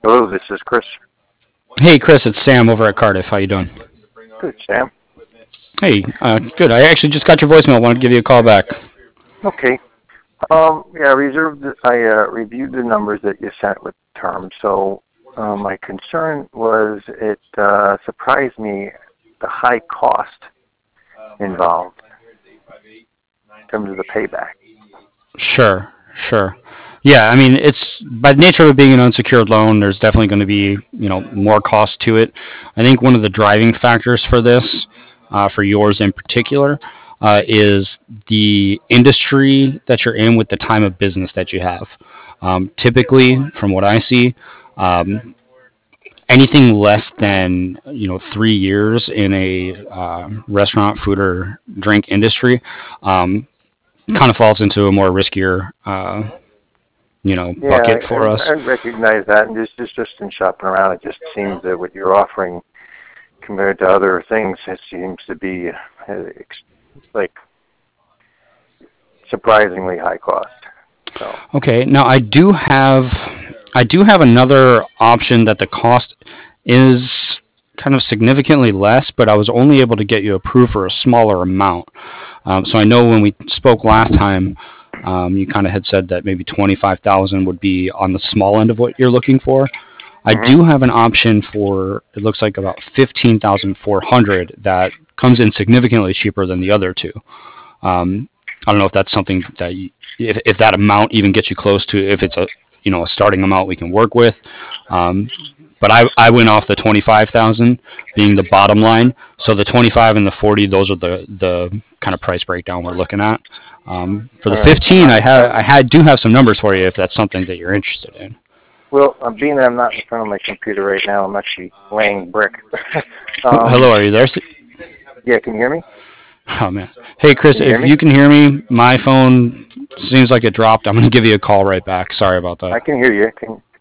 Hello, this is Chris. Hey, Chris, it's Sam over at Cardiff. How you doing? Good, Sam. Hey, good. I actually just got your voicemail. I wanted to give you a call back. Okay. Yeah, I reviewed the numbers that you sent with terms. So my concern was it surprised me the high cost involved in terms of the payback. Sure, sure. Yeah, I mean, it's by nature of it being an unsecured loan, there's definitely going to be, more cost to it. I think one of the driving factors for this, for yours in particular, is the industry that you're in with the time of business that you have. Typically, from what I see, um, anything less than 3 years in a restaurant, food, or drink industry kind of falls into a more riskier Yeah, bucket for I us. recognize that, and just in shopping around, it just seems that what you're offering compared to other things, it seems to be like surprisingly high cost. So, Okay, now I do have another option that the cost is kind of significantly less, but I was only able to get you approved for a smaller amount. So I know when we spoke last time, you kind of had said that maybe 25,000 would be on the small end of what you're looking for. I hmm do have an option for it looks like about 15,400 that comes in significantly cheaper than the other two. I don't know if that's something that if that amount even gets you close to if it's a starting amount we can work with. Um, but I went off the 25,000 being the bottom line. So the 25 and the 40, those are the kind of price breakdown we're looking at. For the all right. 15, I do have some numbers for you if that's something that you're interested in. Well, being that I'm not in front of my computer right now, I'm actually laying brick. Hello, are you there? Yeah, can you hear me? Oh man. Hey Chris, Can you hear if me? you can hear me, my phone seems like it dropped. I'm gonna give you a call right back. Sorry about that. I can hear you.